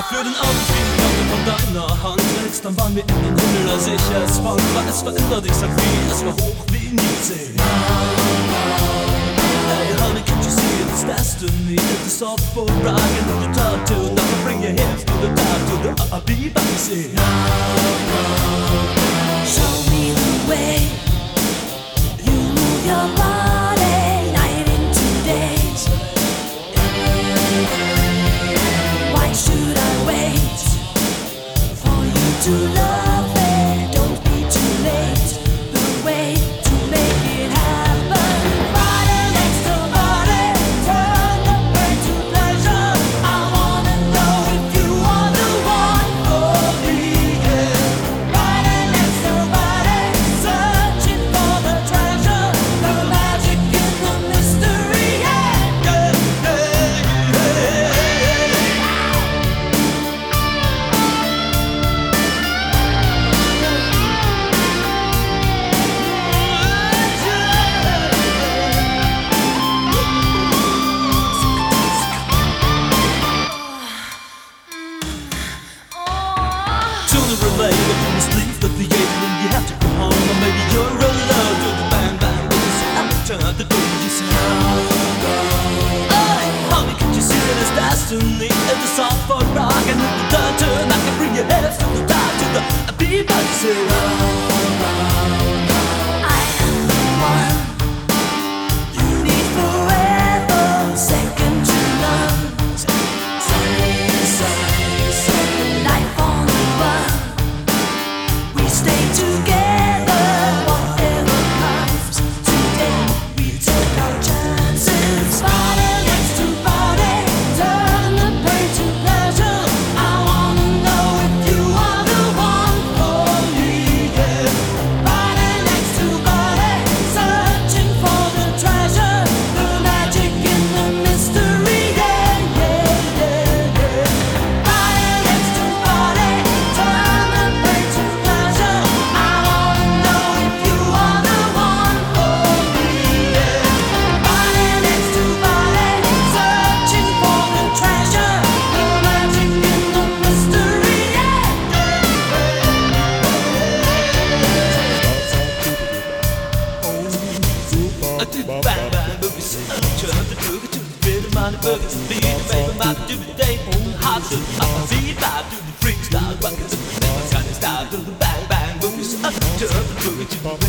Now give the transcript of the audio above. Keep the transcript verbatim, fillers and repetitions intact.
Für den Augenblick kommt von deiner Hand, trägst am Band wie in den Himmel, als ich es fand. War es verändert, ich sag wie, es war hoch wie nie gesehen. Hey honey, can't you see it's destiny? It's all for bragging on the top to now bring your hips to the top to the uh, be back to see. Show me the way. You move your body night into days. Why should I wait for you to love me? Don't be too late. The way to make it happen. Body next to body, turn the pain to pleasure. I wanna know if you are the one for me. Yeah. Body next to body, searching for the treasure, the magic in the mystery. Yeah. Yeah, yeah, yeah. Sooner or later, you must leave the theater and you have to go home. Or maybe you're alone to the bang bang boogie. I'm turn the door, you say, oh, honey, can't you see that it's destiny? It's a song for rock and if you turn, turn, I can bring your head to the top to the beat, but you say, I am the one you need forever, second to none. Say, say, say, life on the run. We stay together, whatever comes. Today we take our chances. Body next to body, turn the pain to pleasure. I wanna know if you are the one for me. Yeah. Body next to body, searching for the treasure, the magic in the mystery. Yeah, yeah, yeah, yeah. Body next to body, turn the pain to pleasure. I wanna know if you are the one for me. Yeah. Body next to body, searching for the treasure, the magic in the mystery. I do the bang bang boogie, so I turn the boogie to the rhythm and the boogie to the beat. Make my do the day, hot to the up beat, vibe to the freestyle, rock it to the rhythm, kind of style to the bang bang boogie, so I turn the boogie to the